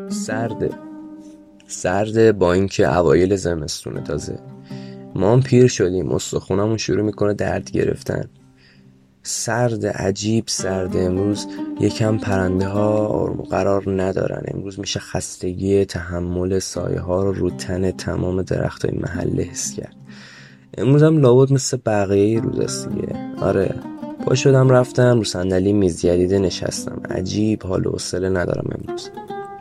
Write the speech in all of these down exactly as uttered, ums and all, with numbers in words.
سرده سرده با اینکه اوایل زمستونه. تازه ما هم پیر شدیم، استخونمون شروع میکنه درد گرفتن. سرد، عجیب سرده. امروز یکم پرنده ها آروم قرار ندارن. امروز میشه خستگی تحمل سایه ها رو رو تن تمام درخت های محله حس کرد. امروز هم لابد مثل بقیه روز است دیگه. آره، پا شدم رفتم رو صندلی میز جدیده نشستم. عجیب حال و حوصله ندارم امروز.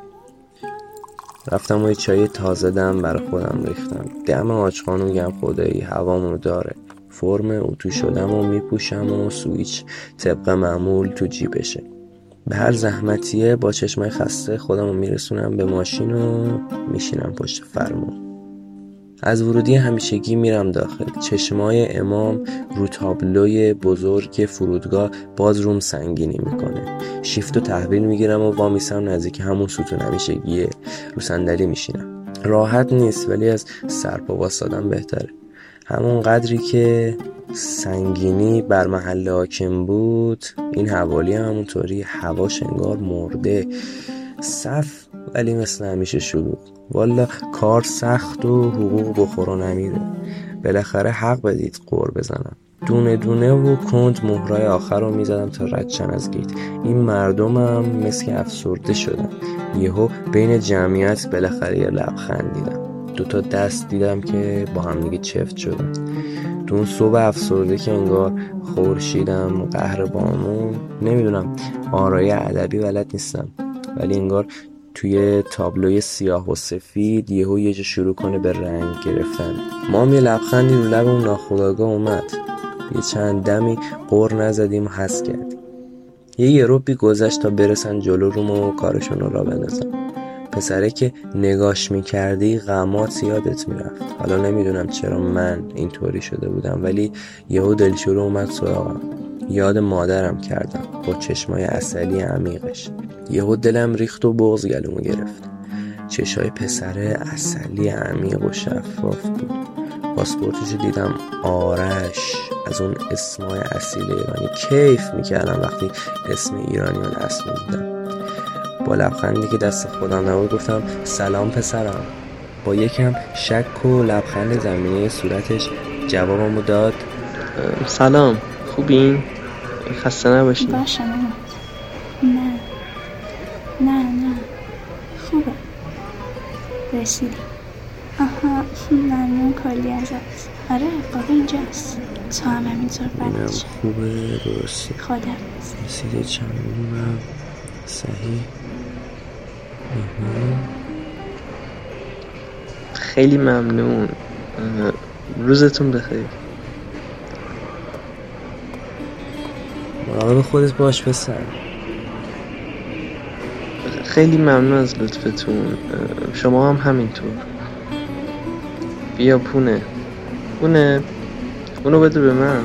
رفتم و یه چای تازه دم برای خودم ریختم. دم آچخانو میگم خدایی هوامونو داره. فرم اتو شدم و میپوشم و سویچ طبق معمول تو جیبشه. به هر زحمتیه با چشمای خسته خودم رو میرسونم به ماشین و میشینم پشت فرمون. از ورودی همیشگی میرم داخل. چشمای امام رو تابلوی بزرگ فرودگاه باز روم سنگینی میکنه. شیفت و تحویل میگیرم و وامیسم نزدیک همون ستون همیشگیه. رو صندلی میشینم. راحت نیست ولی از سرپا واسادن بهتره. همون قدری که سنگینی بر محل حاکم بود، این حوالی هم همونطوری. هواش انگار مرده. صف ولی مثل همیشه شلوغ. والا کار سخت و حقوق بخور و نمیره. بالاخره حق بدید قور بزنم. دونه دونه و کند مهرای آخر رو میزدم تا ردشن از گیت. این مردمم مثل افسرده شدن. یهو بین جمعیت بالاخره یه لبخند دیدم. دوتا دست دیدم که با هم دیگه چفت شدن. تو اون صبح افسرده که انگار خورشیدم قهر بامون. نمیدونم، آرای ادبی بلد نیستم، ولی انگار توی تابلوی سیاه و سفید یهو یه جا شروع کنه به رنگ گرفتن. ما هم یه لبخندی رو لب اون ناخودآگاه اومد. یه چند دمی قر نزدیم و حس کردیم. یه یه روبی گذشت تا برسن جلو روم و کارشون رو را بندازن. پسره که نگاش میکردی غمات یادت میرفت. حالا نمیدونم چرا من اینطوری شده بودم، ولی یهو دلشوره اومد سراغم. یاد مادرم کردم با چشمای عسلی عمیقش. یهو دلم ریخت و بغض گلومو گرفت. چشای پسره عسلی عمیق و شفاف بود. پاسپورتش دیدم آرش. از اون اسمای اصیل ایرانی کیف میکردم وقتی اسم ایرانی رو رسم میدیدم. با لبخندی که دست خودم نبود گفتم سلام پسرم. با یکم شک و لبخند زمینه صورتش جوابمو داد سلام، خوبین؟ خسته نباشین. باشه مامان. نه نه نه خوبه، رسیدی. آها ممنون کلی ازت. آره بابا اینجاست. تو هم همینطور بلد شد. خوبه درستی. خودم رسیده چندونم صحیح. خیلی ممنون. روزتون بخیر. مراقب خودت باش پسر. خیلی ممنون از لطفتون. شما هم همینطور. بیا پونه پونه اونو بده به من.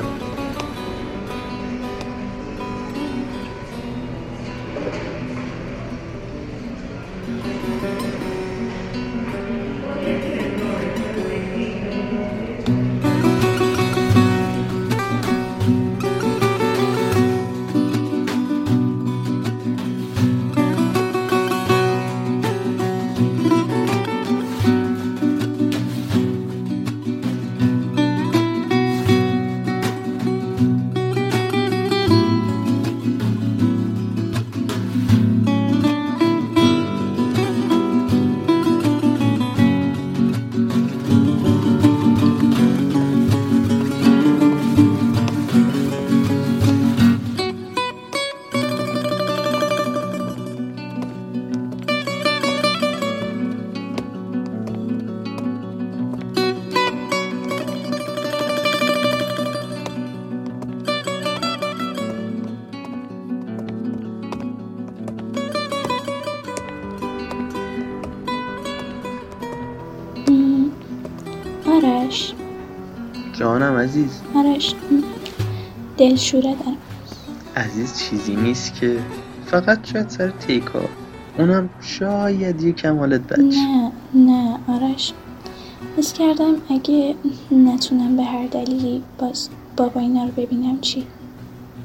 آرش جانم عزیز. آرش دلشوره دارم عزیز. چیزی نیست که، فقط شاید سر تیکا، اونم شاید یه کمالت بچه. نه نه آرش، حس کردم اگه نتونم به هر دلیلی باز بابا اینا رو ببینم چی؟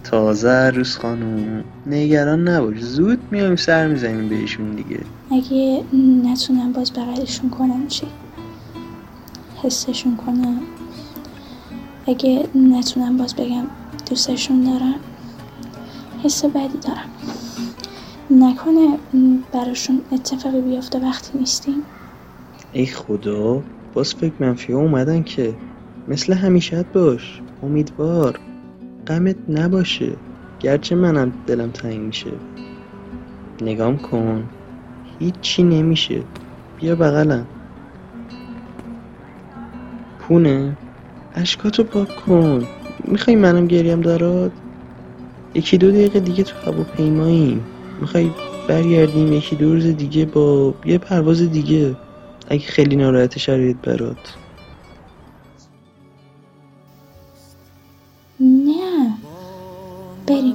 تازه عروس خانم، نگران نباش، زود میایم سر میزنیم بهشون دیگه. اگه نتونم باز بغلشون کنم چی؟ حسشون کنم؟ اگه نتونم باز بگم دوستشون دارم؟ حس بدی دارم. نکنه براشون اتفاقی بیفته وقتی نیستیم؟ ای خدا، باز فکر منفی ها اومدن که. مثل همیشت باش، امیدوار، غمت نباشه، گرچه منم دلم تنگ میشه. نگام کن، هیچی نمیشه، بیا بغلم. پونه، اشکاتو پاک کن. میخوای منم گریم داراد؟ یکی دو دقیقه دیگه تو هواپیماییم، میخوای برگردیم یکی دو روز دیگه با یه پرواز دیگه، اگه خیلی ناراحت شرایط برات. نه، بریم.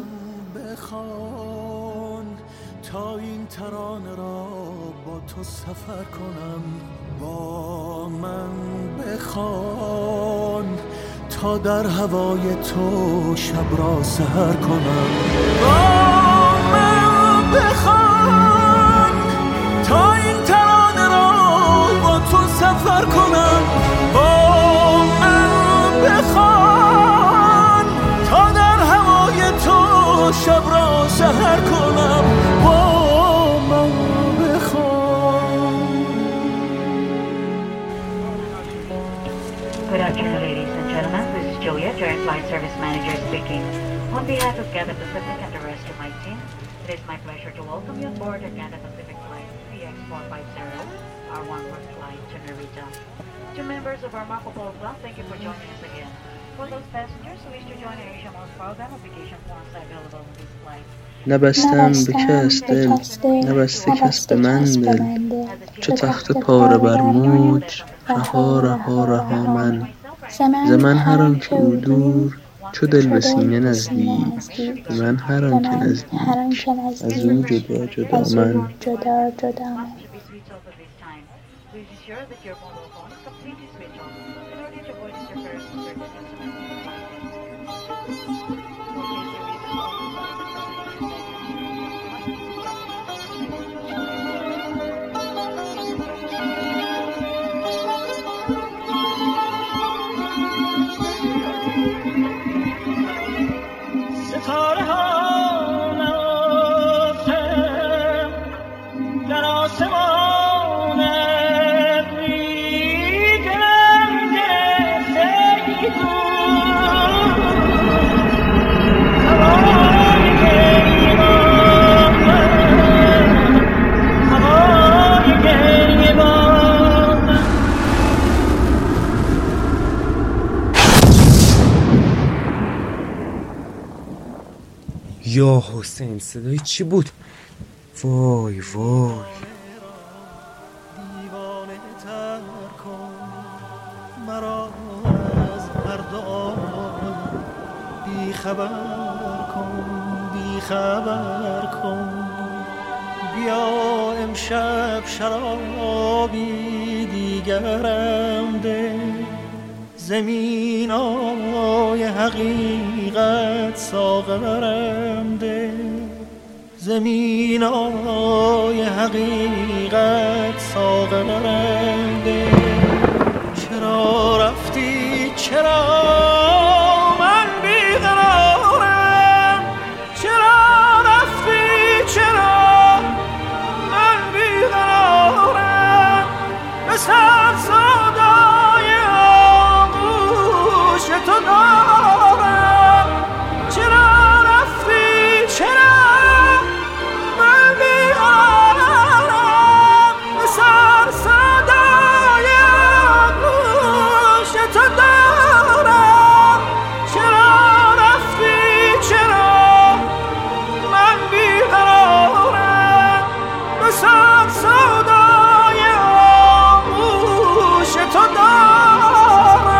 بخوان تا این ترانه را با تو سفر کنم، با من بخوان تا در هوای تو شب را سحر کنم، با من بخوان تا این ترانه را با تو سفر کنم، با من بخوان تا در هوای تو شب را سحر کنم، با من بخوان. Good afternoon, ladies and gentlemen. This is Juliet, your flight service manager speaking. On behalf of Cathay Pacific and the rest of my team, it is my pleasure to welcome you on board the Cathay Pacific Flight P X four fifty, our one-way flight to Narita. To members of our Marco Polo Club, thank you for joining us again. For those passengers who wish to join the Asia Miles program, application forms are available on this flight. نبستم به کس دل، نبسته کس به من دل، چو تخت پاره بر موج، رها رها رها من. ز من هر آن که او دور، چو دل به سینه نزدیک، به من هر آن که نزدیک، از او جدا جدا من. جدا جدا من. Please ensure that your mobile phone is completely switched off in order to avoid interference with certain ستاره ها نافته در آسمان بیدرم گرفته بود، هوای گریبان من، هوای گریبان من. یا حسین، صدای چی بود؟ وای وای. دیوانه تر کن مرا از هر دو عالم، بی خبر کن بی خبر کن. بیا امشب شرابی دیگرم ده، زمینای حقیقت ساغرم ده، زمینای حقیقت ساغرم ده. چرا رفتی چرا من بیقرارم، چرا رفتی چرا من بیقرارم، به سر صدای آغوش تو دارم. چرا رفتی چرا من بیقرارم، به سر صدای آغوش تو دارم. چرا رفتی چرا من بیقرارم، به سر صدای آغوش تو دارم.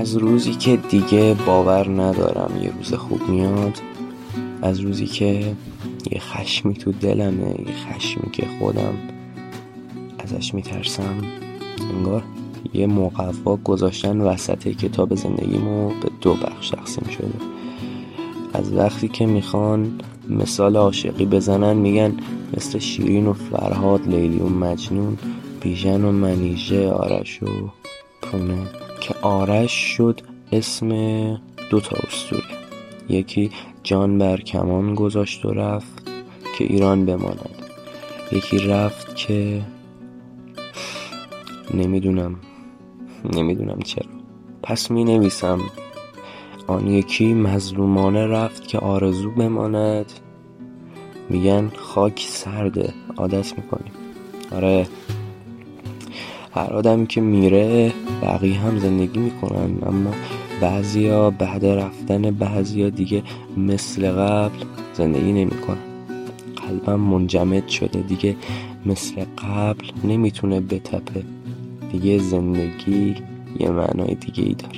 از روزی که دیگه باور ندارم یه روز خوب میاد، از روزی که یه خشمی تو دلمه، یه خشمی که خودم ازش میترسم، انگار یه مقوا گذاشتن وسط کتاب زندگیمو به دو بخش تقسیم شده. از وقتی که میخوان مثال عاشقی بزنن میگن مثل شیرین و فرهاد، لیلی و مجنون، بیژن و منیژه، آرش و پونه، که آرش شد اسم دو تا اسطوره. یکی جان بر کمان گذاشت و رفت که ایران بماند، یکی رفت که نمیدونم نمیدونم چرا. پس می نویسم آن یکی مظلومانه رفت که آرزو بماند. میگن خاک سرده، عادت میکنیم. آره، هر آدمی که میره بقیه هم زندگی میکنن، اما بعضیا بعد رفتن بعضیا دیگه مثل قبل زندگی نمیکنن. قلبم منجمد شده، دیگه مثل قبل نمیتونه بتپه، دیگه زندگی یه معنای دیگه ای داره.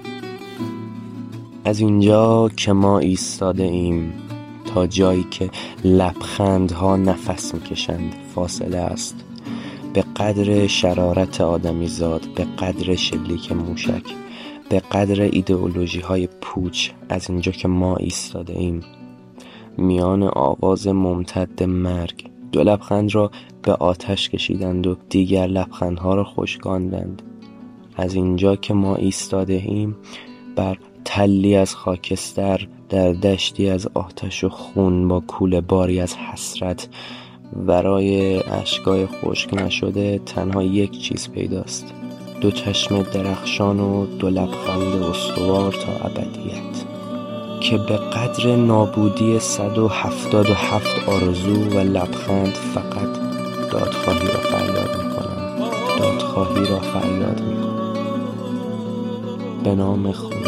از اینجا که ما ایستاده ایم تا جایی که لبخندها نفس میکشند فاصله است، به قدر شرارت آدمی زاد، به قدر شلیک موشک، به قدر ایدئولوژی های پوچ. از اینجا که ما ایستاده ایم میان آواز ممتد مرگ، دو لبخند را به آتش کشیدند و دیگر لبخندها را خشکاندند. از اینجا که ما ایستاده ایم بر تلی از خاکستر، در دشتی از آتش و خون، با کوله باری از حسرت، ورای اشکای خشک نشده تنها یک چیز پیداست: دو چشم درخشان و دو لبخند استوار تا ابدیت، که به قدر نابودی صد و هفتاد و هفت آرزو و لبخند فقط دادخواهی را فریاد میکنم، دادخواهی را فریاد میکنم. به نام خدا،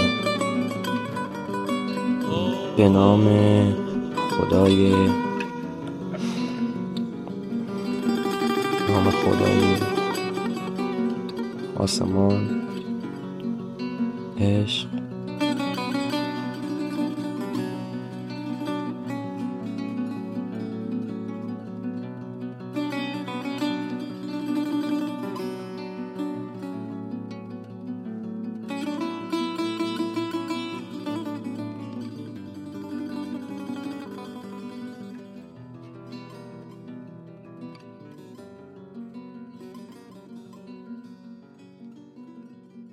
به نام خدای نام خدای آسمان، عشق